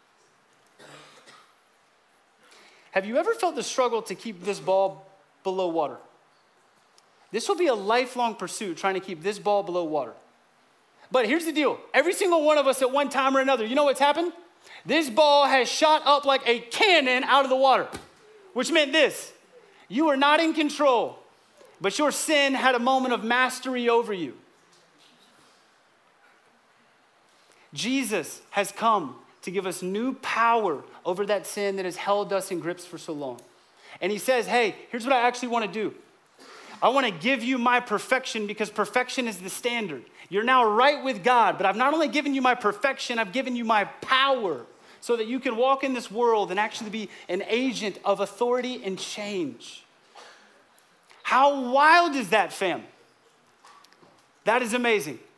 B: have you ever felt the struggle to keep this ball below water? This will be a lifelong pursuit, trying to keep this ball below water. But here's the deal. Every single one of us at one time or another, you know what's happened? This ball has shot up like a cannon out of the water, which meant this: you were not in control, but your sin had a moment of mastery over you. Jesus has come to give us new power over that sin that has held us in grips for so long. And he says, hey, here's what I actually want to do. I want to give you my perfection because perfection is the standard. You're now right with God, but I've not only given you my perfection, I've given you my power so that you can walk in this world and actually be an agent of authority and change. How wild is that, fam? That is amazing.